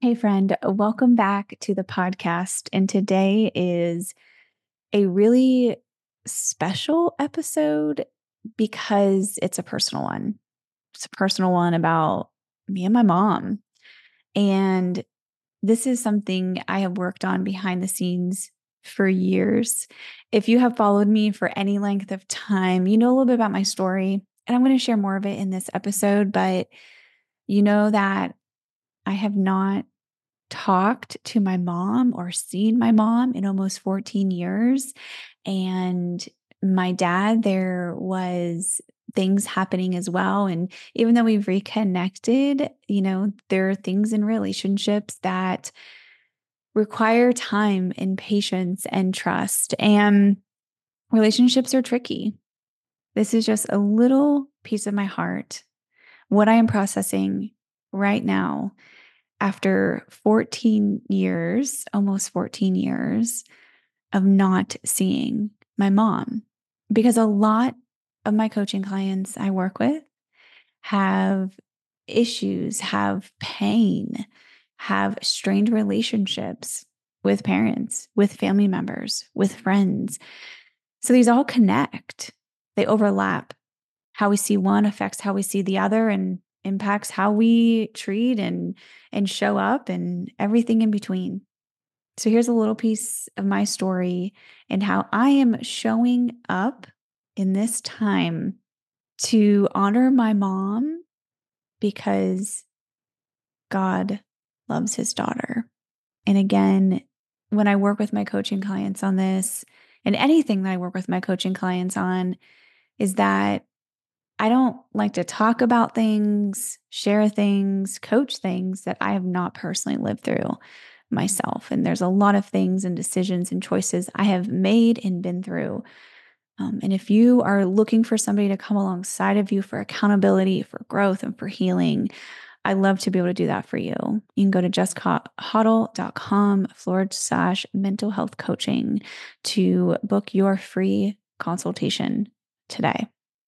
Hey, friend, welcome back to the podcast. And today is a really special episode because it's a personal one. It's a personal one about me and my mom. And this is something I have worked on behind the scenes for years. If you have followed me for any length of time, you know a little bit about my story. And I'm going to share more of it in this episode, but you know that I have not talked to my mom or seen my mom in almost 14 years. And my dad, there was things happening as well. And even though we've reconnected, there are things in relationships that require time and patience and trust. And relationships are tricky. This is just a little piece of my heart, what I am processing right now after 14 years, almost 14 years of not seeing my mom. Because a lot of my coaching clients I work with have issues, have pain, have strained relationships with parents, with family members, with friends. So these all connect, they overlap. How we see one affects how we see the other and impacts how we treat and show up and everything in between. So here's a little piece of my story and how I am showing up in this time to honor my mom because God loves his daughter. And again, when I work with my coaching clients on this, and anything that I work with my coaching clients on, is that I don't like to talk about things, share things, coach things that I have not personally lived through myself. And there's a lot of things and decisions and choices I have made and been through. And if you are looking for somebody to come alongside of you for accountability, for growth, and for healing, I love to be able to do that for you. You can go to jessicahottle.com/mental health coaching to book your free consultation today.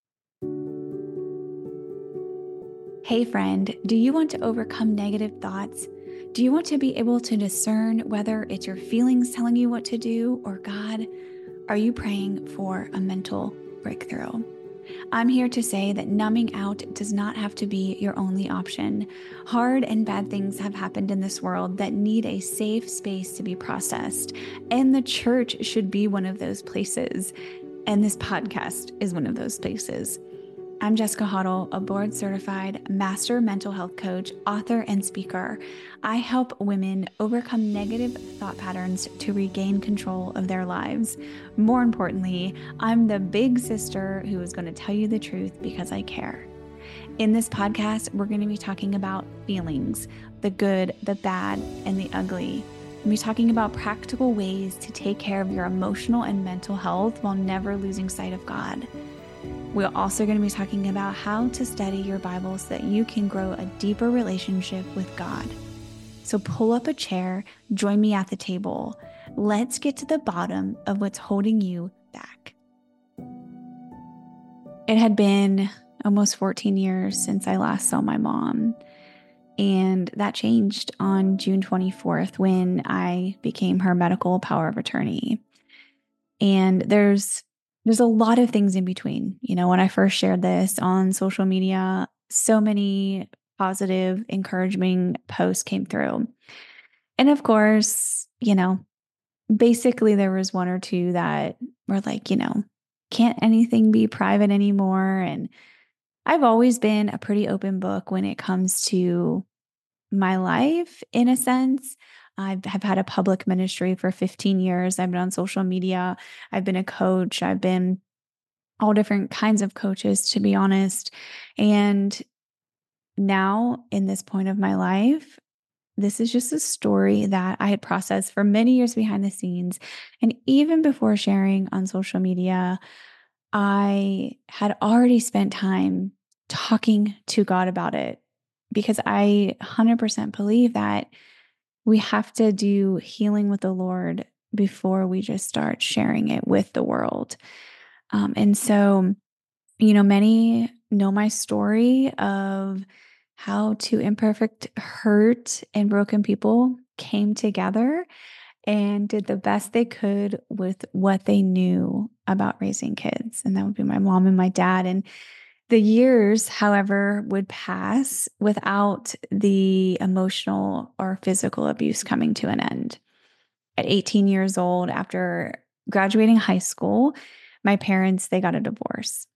Hey friend, do you want to overcome negative thoughts? Do you want to be able to discern whether it's your feelings telling you what to do or God? Are you praying for a mental breakthrough? I'm here to say that numbing out does not have to be your only option. Hard and bad things have happened in this world that need a safe space to be processed, and the church should be one of those places. And this podcast is one of those spaces. I'm Jessica Hottle, a board-certified master mental health coach, author, and speaker. I help women overcome negative thought patterns to regain control of their lives. More importantly, I'm the big sister who is going to tell you the truth because I care. In this podcast, we're going to be talking about feelings, the good, the bad, and the ugly. We'll be talking about practical ways to take care of your emotional and mental health while never losing sight of God. We're also going to be talking about how to study your Bible so that you can grow a deeper relationship with God. So pull up a chair, join me at the table. Let's get to the bottom of what's holding you back. It had been almost 14 years since I last saw my mom. And that changed on June 24th when I became her medical power of attorney. And there's a lot of things in between. When I first shared this on social media, so many positive, encouraging posts came through. And of course, basically there was one or two that were like, can't anything be private anymore? And I've always been a pretty open book when it comes to my life, in a sense. I have had a public ministry for 15 years. I've been on social media. I've been a coach. I've been all different kinds of coaches, to be honest. And now, in this point of my life, this is just a story that I had processed for many years behind the scenes. And even before sharing on social media, I had already spent time talking to God about it because I 100% believe that we have to do healing with the Lord before we just start sharing it with the world. And so, many know my story of how two imperfect, hurt, and broken people came together and did the best they could with what they knew about raising kids. And that would be my mom and my dad. And the years, however, would pass without the emotional or physical abuse coming to an end. At 18 years old, after graduating high school, my parents, they got a divorce.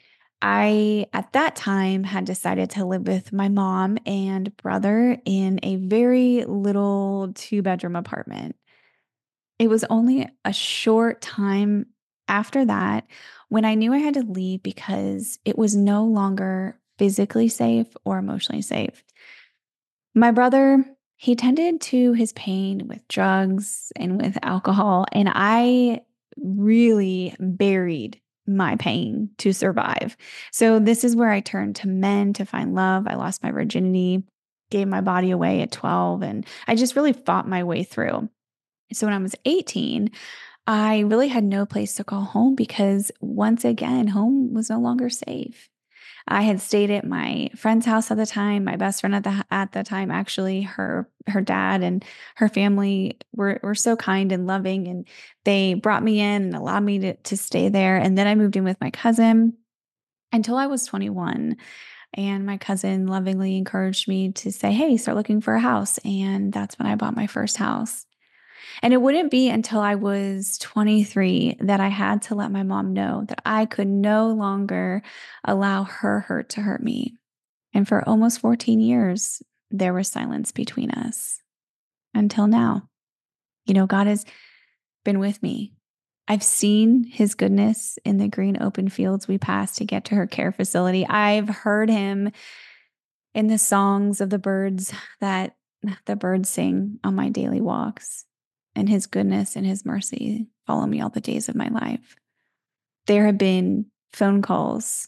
I, at that time, had decided to live with my mom and brother in a very little two-bedroom apartment. It was only a short time after that when I knew I had to leave because it was no longer physically safe or emotionally safe. My brother, he tended to his pain with drugs and with alcohol, and I really buried my pain to survive. So, this is where I turned to men to find love. I lost my virginity, gave my body away at 12, and I just really fought my way through. So, when I was 18, I really had no place to call home because once again, home was no longer safe. I had stayed at my friend's house at the time. My best friend at the time, actually, her dad and her family were so kind and loving, and they brought me in and allowed me to stay there. And then I moved in with my cousin until I was 21. And my cousin lovingly encouraged me to say, "Hey, start looking for a house." And that's when I bought my first house. And it wouldn't be until I was 23 that I had to let my mom know that I could no longer allow her hurt to hurt me. And for almost 14 years, there was silence between us until now. God has been with me. I've seen his goodness in the green open fields we passed to get to her care facility. I've heard him in the songs of the birds that the birds sing on my daily walks. And his goodness and his mercy follow me all the days of my life. There have been phone calls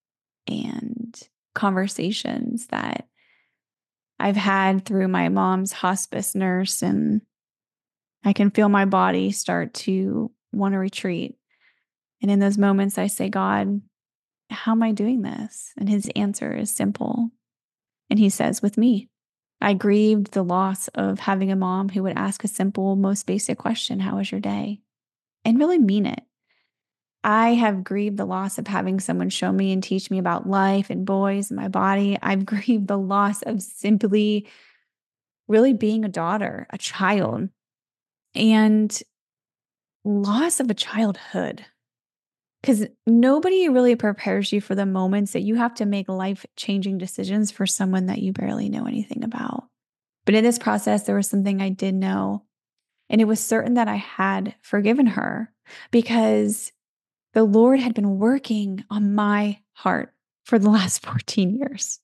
and conversations that I've had through my mom's hospice nurse, and I can feel my body start to want to retreat. And in those moments, I say, "God, how am I doing this?" And his answer is simple. And he says, "With me." I grieved the loss of having a mom who would ask a simple, most basic question, "How was your day?" and really mean it. I have grieved the loss of having someone show me and teach me about life and boys and my body. I've grieved the loss of simply really being a daughter, a child, and loss of a childhood. Because nobody really prepares you for the moments that you have to make life changing decisions for someone that you barely know anything about. But in this process, there was something I did know, and it was certain that I had forgiven her because the Lord had been working on my heart for the last 14 years.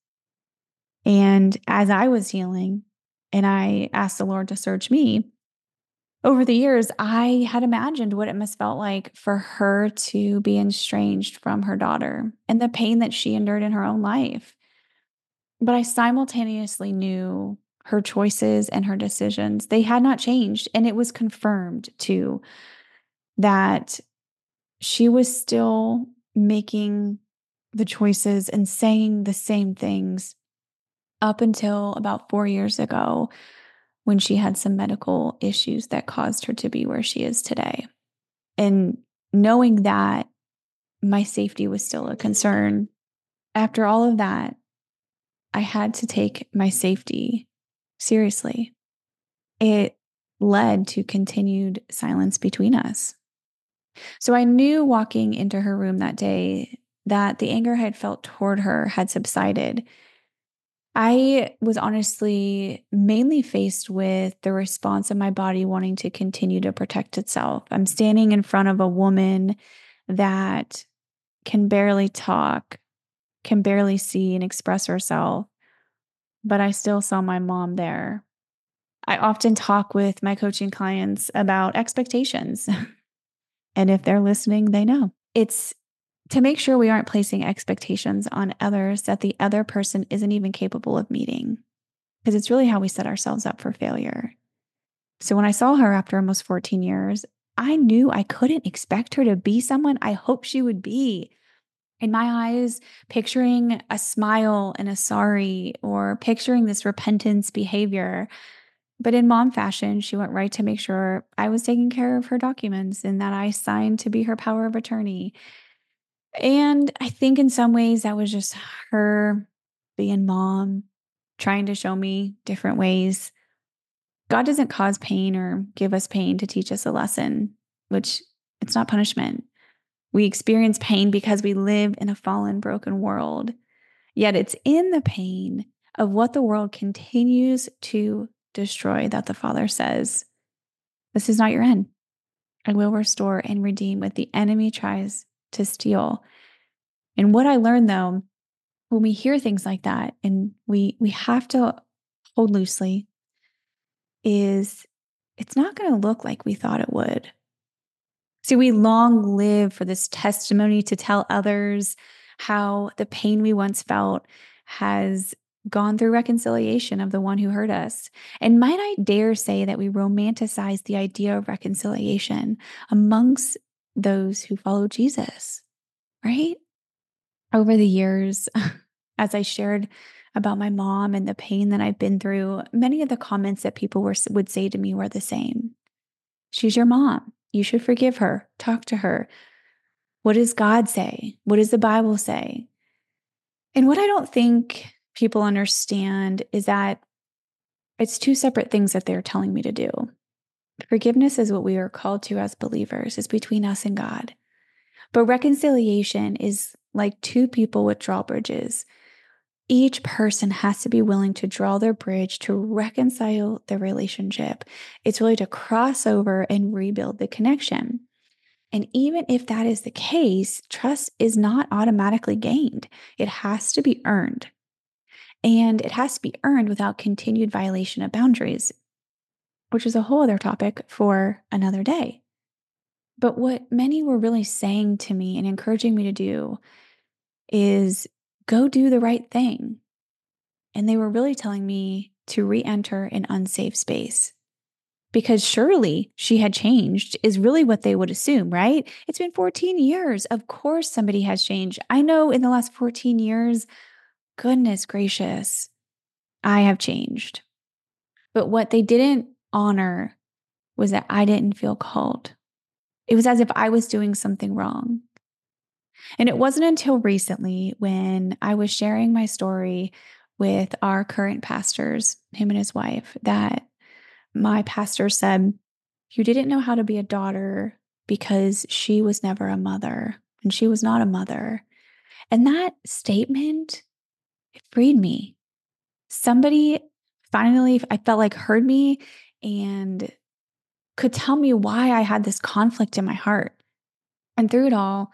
And as I was healing and I asked the Lord to search me, over the years, I had imagined what it must felt like for her to be estranged from her daughter and the pain that she endured in her own life. But I simultaneously knew her choices and her decisions, they had not changed. And it was confirmed too that she was still making the choices and saying the same things up until about 4 years ago when she had some medical issues that caused her to be where she is today. And knowing that my safety was still a concern, after all of that, I had to take my safety seriously. It led to continued silence between us. So I knew walking into her room that day that the anger I had felt toward her had subsided. I was honestly mainly faced with the response of my body wanting to continue to protect itself. I'm standing in front of a woman that can barely talk, can barely see and express herself, but I still saw my mom there. I often talk with my coaching clients about expectations. And if they're listening, they know. It's to make sure we aren't placing expectations on others that the other person isn't even capable of meeting, because it's really how we set ourselves up for failure. So when I saw her after almost 14 years, I knew I couldn't expect her to be someone I hoped she would be. in my eyes, picturing a smile and a sorry, or picturing this repentance behavior. But in mom fashion, she went right to make sure I was taking care of her documents and that I signed to be her power of attorney. And I think in some ways that was just her being mom, trying to show me different ways. God doesn't cause pain or give us pain to teach us a lesson, which it's not punishment. We experience pain because we live in a fallen, broken world. Yet it's in the pain of what the world continues to destroy that the Father says, this is not your end. I will restore and redeem what the enemy tries to steal. And what I learned though, when we hear things like that and we have to hold loosely, is it's not going to look like we thought it would. See, we long live for this testimony to tell others how the pain we once felt has gone through reconciliation of the one who hurt us. And might I dare say that we romanticize the idea of reconciliation amongst those who follow Jesus, right? Over the years, as I shared about my mom and the pain that I've been through, many of the comments that people would say to me were the same. She's your mom. You should forgive her. Talk to her. What does God say? What does the Bible say? And what I don't think people understand is that it's two separate things that they're telling me to do. Forgiveness is what we are called to as believers, is between us and God. But reconciliation is like two people with drawbridges. Each person has to be willing to draw their bridge to reconcile the relationship. It's really to cross over and rebuild the connection. And even if that is the case, trust is not automatically gained. It has to be earned. And it has to be earned without continued violation of boundaries, which is a whole other topic for another day. But what many were really saying to me and encouraging me to do is go do the right thing. And they were really telling me to re-enter an unsafe space. Because surely she had changed is really what they would assume, right? It's been 14 years. Of course, somebody has changed. I know in the last 14 years, goodness gracious, I have changed. But what they didn't honor was that I didn't feel called. It was as if I was doing something wrong. And it wasn't until recently when I was sharing my story with our current pastors, him and his wife, that my pastor said, you didn't know how to be a daughter because she was never a mother and she was not a mother. And that statement, it freed me. Somebody finally, I felt like, heard me and could tell me why I had this conflict in my heart. And through it all,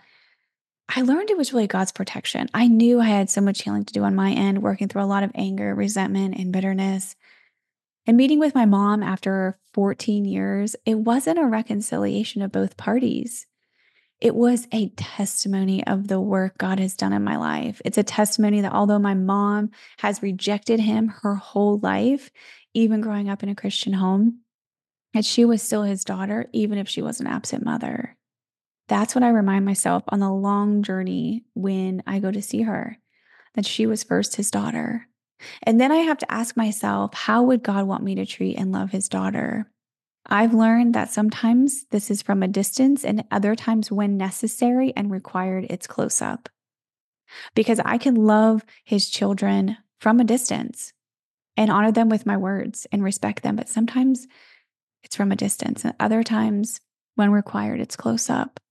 I learned it was really God's protection. I knew I had so much healing to do on my end, working through a lot of anger, resentment, and bitterness. And meeting with my mom after 14 years, it wasn't a reconciliation of both parties. It was a testimony of the work God has done in my life. It's a testimony that although my mom has rejected him her whole life, even growing up in a Christian home, that she was still his daughter, even if she was an absent mother. That's what I remind myself on the long journey when I go to see her, that she was first his daughter. And then I have to ask myself, how would God want me to treat and love his daughter? I've learned that sometimes this is from a distance, and other times, when necessary and required, it's close up. Because I can love his children from a distance and honor them with my words and respect them. But sometimes it's from a distance, and other times, when required, it's close up.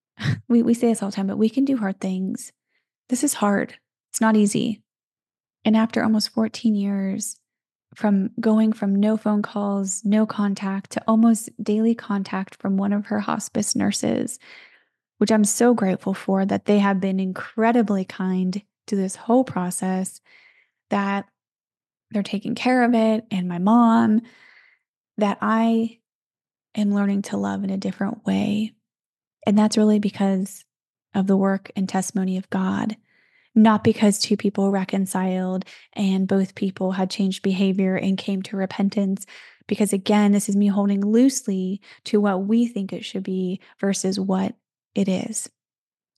We say this all the time, but we can do hard things. This is hard. It's not easy. And after almost 14 years, from going from no phone calls, no contact, to almost daily contact from one of her hospice nurses, which I'm so grateful for, that they have been incredibly kind to this whole process, that they're taking care of it, and my mom, that I am learning to love in a different way. And that's really because of the work and testimony of God. Not because two people reconciled and both people had changed behavior and came to repentance. Because again, this is me holding loosely to what we think it should be versus what it is.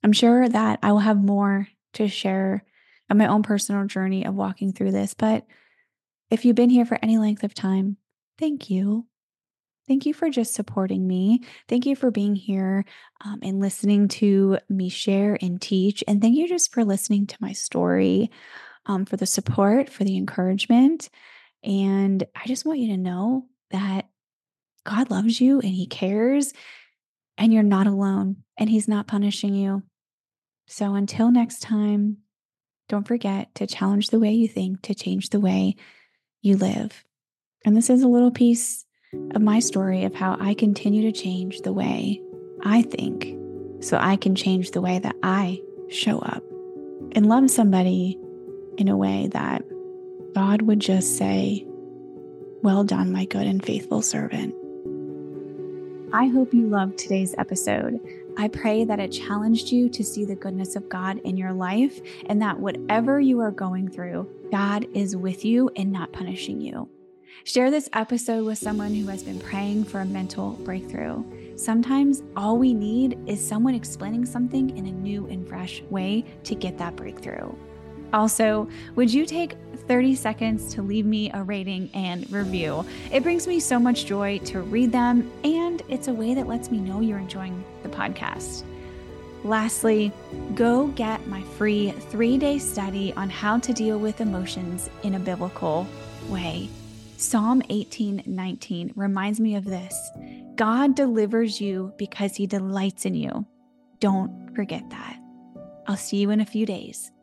I'm sure that I will have more to share of my own personal journey of walking through this. But if you've been here for any length of time, thank you. Thank you for just supporting me. Thank you for being here and listening to me share and teach. And thank you just for listening to my story, for the support, for the encouragement. And I just want you to know that God loves you and He cares, and you're not alone, and He's not punishing you. So until next time, don't forget to challenge the way you think, to change the way you live. And this is a little piece of my story of how I continue to change the way I think so I can change the way that I show up and love somebody in a way that God would just say, "Well done, my good and faithful servant." I hope you loved today's episode. I pray that it challenged you to see the goodness of God in your life, and that whatever you are going through, God is with you and not punishing you. Share this episode with someone who has been praying for a mental breakthrough. Sometimes all we need is someone explaining something in a new and fresh way to get that breakthrough. Also, would you take 30 seconds to leave me a rating and review? It brings me so much joy to read them, and it's a way that lets me know you're enjoying the podcast. Lastly, go get my free 3-day study on how to deal with emotions in a biblical way. Psalm 18:19 reminds me of this. God delivers you because He delights in you. Don't forget that. I'll see you in a few days.